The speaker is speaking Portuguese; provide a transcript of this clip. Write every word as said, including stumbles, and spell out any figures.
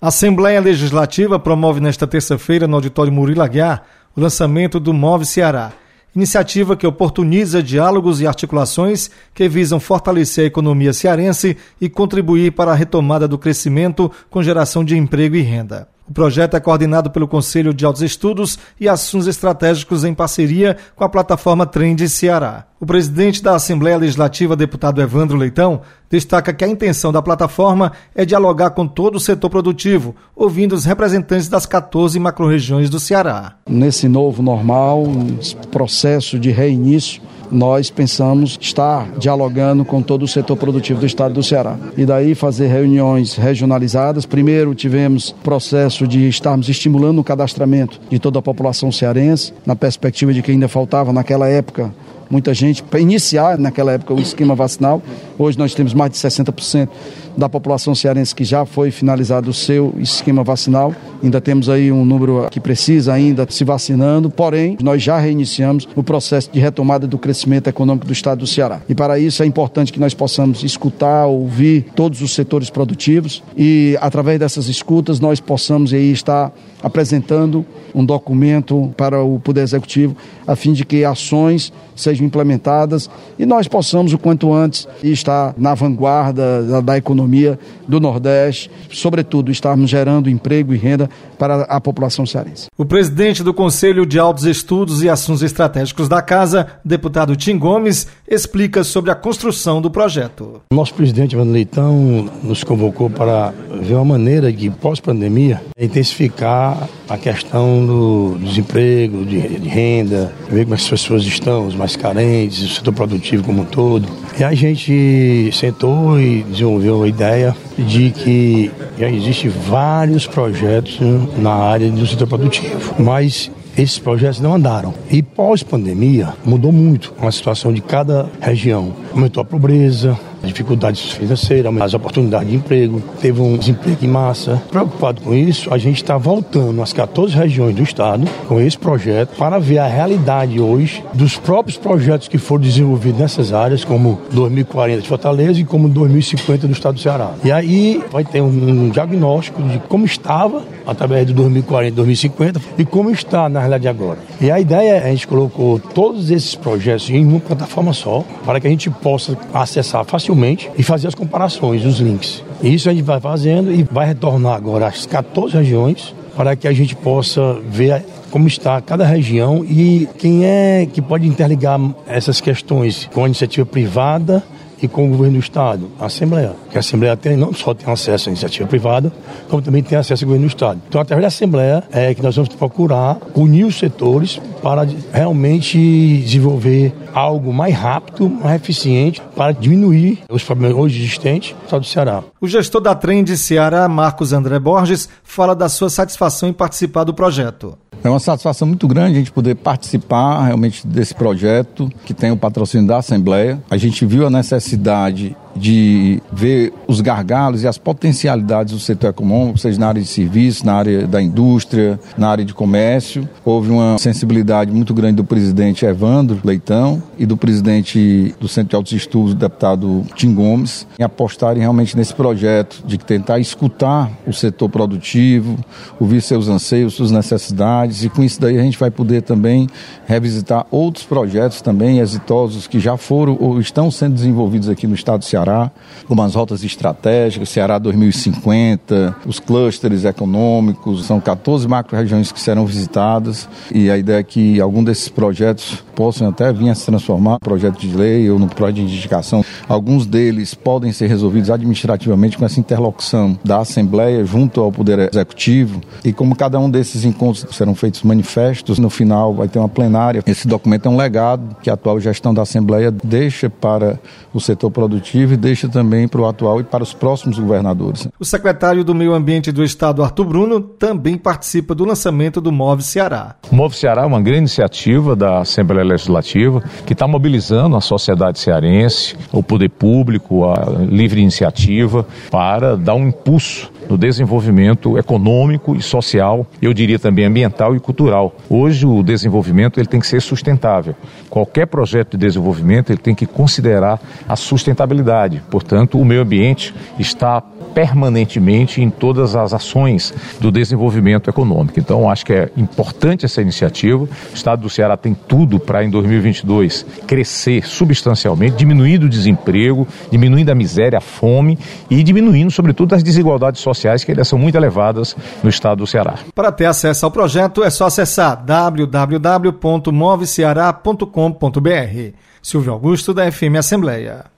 A Assembleia Legislativa promove nesta terça-feira, no auditório Murilo Aguiar, o lançamento do Move Ceará, iniciativa que oportuniza diálogos e articulações que visam fortalecer a economia cearense e contribuir para a retomada do crescimento com geração de emprego e renda. O projeto é coordenado pelo Conselho de Altos Estudos e Assuntos Estratégicos em parceria com a plataforma Trend Ceará. O presidente da Assembleia Legislativa, deputado Evandro Leitão, destaca que a intenção da plataforma é dialogar com todo o setor produtivo, ouvindo os representantes das quatorze macro-regiões do Ceará. Nesse novo normal, processo de reinício, nós pensamos estar dialogando com todo o setor produtivo do estado do Ceará. E daí fazer reuniões regionalizadas. Primeiro tivemos processo de estarmos estimulando o cadastramento de toda a população cearense, na perspectiva de que ainda faltava naquela época muita gente para iniciar naquela época o esquema vacinal. Hoje nós temos mais de sessenta por cento da população cearense que já foi finalizado o seu esquema vacinal. Ainda temos aí um número que precisa ainda se vacinando, porém nós já reiniciamos o processo de retomada do crescimento econômico do estado do Ceará. E para isso é importante que nós possamos escutar, ouvir todos os setores produtivos e através dessas escutas nós possamos aí estar apresentando um documento para o Poder Executivo a fim de que ações sejam implementadas e nós possamos o quanto antes estar na vanguarda da, da economia do Nordeste, sobretudo estarmos gerando emprego e renda para a população cearense. O presidente do Conselho de Altos Estudos e Assuntos Estratégicos da Casa, deputado Tim Gomes, explica sobre a construção do projeto. Nosso presidente Evandro Leitão nos convocou para ver uma maneira de, pós-pandemia, intensificar a questão do desemprego, de, de renda, ver como as pessoas estão, os mais carentes, o setor produtivo como um todo. E a gente sentou e desenvolveu a ideia de que já existem vários projetos na área do setor produtivo, mas esses projetos não andaram. E pós-pandemia mudou muito a situação de cada região. Aumentou a pobreza, dificuldades financeiras, as oportunidades de emprego, teve um desemprego em massa. Preocupado com isso, a gente está voltando às quatorze regiões do estado com esse projeto para ver a realidade hoje dos próprios projetos que foram desenvolvidos nessas áreas, como dois mil e quarenta de Fortaleza e como dois mil e cinquenta do estado do Ceará. E aí vai ter um diagnóstico de como estava através de dois mil e quarenta e dois mil e cinquenta e como está na realidade agora. E a ideia é a gente colocou todos esses projetos em uma plataforma só para que a gente possa acessar facilmente e fazer as comparações, os links. E isso a gente vai fazendo e vai retornar agora às quatorze regiões para que a gente possa ver como está cada região e quem é que pode interligar essas questões com a iniciativa privada e com o governo do estado, a Assembleia. Porque a Assembleia tem, não só tem acesso à iniciativa privada, como também tem acesso ao governo do estado. Então, através da Assembleia, é que nós vamos procurar unir os setores para realmente desenvolver algo mais rápido, mais eficiente, para diminuir os problemas hoje existentes no estado do Ceará. O gestor da Trend Ceará, Marcos André Borges, fala da sua satisfação em participar do projeto. É uma satisfação muito grande a gente poder participar realmente desse projeto que tem o patrocínio da Assembleia. A gente viu a necessidade de ver os gargalos e as potencialidades do setor econômico, seja na área de serviços, na área da indústria, na área de comércio. Houve uma sensibilidade muito grande do presidente Evandro Leitão e do presidente do Centro de Altos Estudos, o deputado Tim Gomes, em apostarem realmente nesse projeto de tentar escutar o setor produtivo, ouvir seus anseios, suas necessidades, e com isso daí a gente vai poder também revisitar outros projetos também exitosos que já foram ou estão sendo desenvolvidos aqui no estado do Ceará, como as rotas estratégicas, Ceará dois mil e cinquenta, os clusters econômicos, são quatorze macro-regiões que serão visitadas e a ideia é que algum desses projetos possam até vir a se transformar em projeto de lei ou no projeto de indicação. Alguns deles podem ser resolvidos administrativamente com essa interlocução da Assembleia junto ao Poder Executivo e como cada um desses encontros serão feitos manifestos, no final vai ter uma plenária. Esse documento é um legado que a atual gestão da Assembleia deixa para o setor produtivo e deixa também para o atual e para os próximos governadores. O secretário do Meio Ambiente do Estado, Arthur Bruno, também participa do lançamento do Move Ceará. O Move Ceará é uma grande iniciativa da Assembleia Legislativa que está mobilizando a sociedade cearense, o poder público, a livre iniciativa para dar um impulso no desenvolvimento econômico e social, eu diria também ambiental e cultural. Hoje o desenvolvimento ele tem que ser sustentável. Qualquer projeto de desenvolvimento ele tem que considerar a sustentabilidade. Portanto, o meio ambiente está permanentemente em todas as ações do desenvolvimento econômico. Então, acho que é importante essa iniciativa. O Estado do Ceará tem tudo para, em dois mil e vinte e dois, crescer substancialmente, diminuindo o desemprego, diminuindo a miséria, a fome e diminuindo, sobretudo, as desigualdades sociais, que elas são muito elevadas no Estado do Ceará. Para ter acesso ao projeto, é só acessar w w w ponto move ceará ponto com ponto b r. Silvio Augusto, da F M Assembleia.